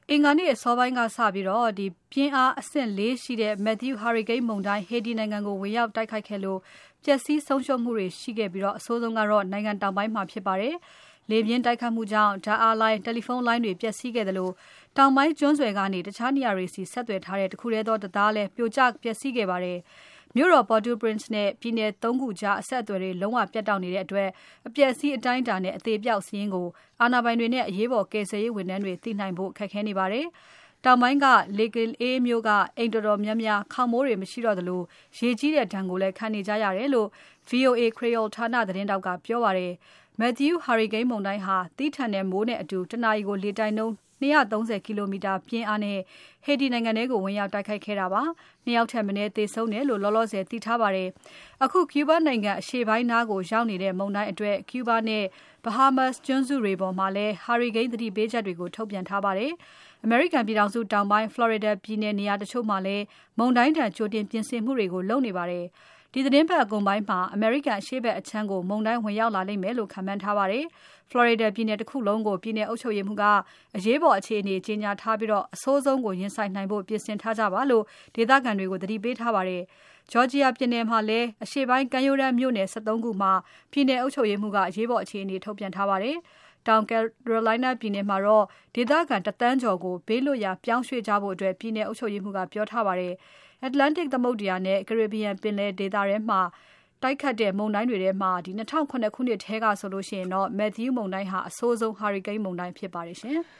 အင်္ဂါနေ့အစောပိုင်းကစပြီးပြင်းအားအဆင့် 4 ရှိတဲ့ Matthew ဟာရီကိန်းမုန်တိုင်း Haiti နိုင်ငံကိုဝင်ရောက်တိုက်ခတ်ခဲ့လို့ပျက်စီးဆုံးရှုံးမှုတွေရှိခဲ့ပြီးအဆိုးဆုံးကတော့နိုင်ငံတောင်ပိုင်းမှာဖြစ်ပါတယ်။ လေပြင်းတိုက်ခတ်မှုကြောင့်ဓါတ်အားလိုင်း၊ တယ်လီဖုန်းလိုင်းတွေပျက်စီးခဲ့သလိုတောင်ပိုင်းကျွန်းဆွယ်ကနေတခြားနေရာတွေဆီဆက်သွယ်ထားတဲ့တခုတည်းသောတံတားလည်းပြိုကျပျက်စီးခဲ့ပါတယ်။ မြို့တော် Port-au-Prince နဲ့ပြည်နယ် ၃ ခုကြားအဆက်အသွယ်တွေလုံးဝပြတ်တောက်နေတဲ့အတွက်အပျက်အစီးအတိုင်းအတာနဲ့အသေအပျောက်စာရင်းကိုအာဏာပိုင်တွေနဲ့အရေးပေါ်ကယ်ဆယ်ရေးဝန်ထမ်းတွေသိနိုင်ဖို့ခက်ခဲနေပါတယ်။ တောင်ပိုင်းက Le Gâtellier မြို့ကအိမ်တော်တော်များများခေါင်မိုးတွေမရှိတော့သလိုရေကြီးတဲ့ဒဏ်ကိုလည်းခံနေကြရတယ်လို့ VOA Creole ဌာနသတင်းထောက်ကပြောပါတယ်။ Matthew ဟာရီကိန်းမုန်တိုင်းဟာသည်းထန်တဲ့မိုးနဲ့အတူတနာရီကိုလေတိုက်နှုန်း 230 ကီလိုမီတာပြင်းအားနဲ့ Haiti နိုင်ငံထဲကိုဝင်ရောက်တိုက်ခတ်ခဲ့တာပါ။ ၂ ယောက်ထက်မနည်းသေဆုံးတယ်လို့လောလောဆယ်သိထားပါတယ်။ အခု Cuba နိုင်ငံအရှေ့ပိုင်းနားကိုရောက်နေတဲ့မုန်တိုင်းအတွက် Cuba နဲ့ Bahamas ကျွန်းစုတွေပေါ်မှာလည်းဟာရီကိန်းသတိပေးချက်တွေကိုထုတ်ပြန်ထားပါတယ်။ အမေရိကန်ပြည်ထောင်စုတောင်ပိုင်း Florida ပြည်နယ်နေရာတချို့မှာလည်းမုန်တိုင်းဒဏ်ကြိုတင်ပြင်ဆင်မှုတွေကိုလုပ်နေပါတယ်။ ဒီသီတင်းပတ်အကုန်ပိုင်းမှာအမေရိကန်အရှေ့ဖက်အခြမ်းကိုမုန်တိုင်းဝင်ရောက်လာလိမ့်မယ်လို့ခန့်မှန်းထားပါတယ်။ Florida ပြည်နယ်တခုလုံးကိုပြည်နယ်အုပ်ချုပ်ရေးမှူးကအရေးပေါ်အခြေအနေကြေညာထားပြီးအဆိုးဆုံးကိုရင်ဆိုင်နိုင်ဖို့ပြင်ဆင်ထားကြပါလို့ဒေသခံတွေကိုသတိပေးထားပါတယ်။ Georgia ပြည်နယ်မှာလည်းအရှေ့ပိုင်းကမ်းရိုးတန်းမြို့နယ် ၁၃ ခုမှာပြည်နယ်အုပ်ချုပ်ရေးမှူးကအရေးပေါ်အခြေအနေထုတ်ပြန်ထားပါတယ်။ တောင် Carolina ပြည်နယ်မှာတော့ဒေသခံ ၁ သန်းကျော်ကိုဘေးလွတ်ရာပြောင်းရွှေ့ကြဖို့ပြည်နယ်အုပ်ချုပ်ရေးမှူးကပြောထားပါတယ်။ Atlantic သမုဒ္ဒရာနဲ့ Caribbean ပင်လယ်ဒေသထဲမှာတိုက်ခတ်တဲ့မုန်တိုင်းတွေထဲမှာ2007 ခုနှစ်ထဲကဆိုရင်Matthew မုန်တိုင်းဟာအဆိုးဆုံးဟာရီကိန်းမုန်တိုင်းဖြစ်ပါတယ်ရှင်။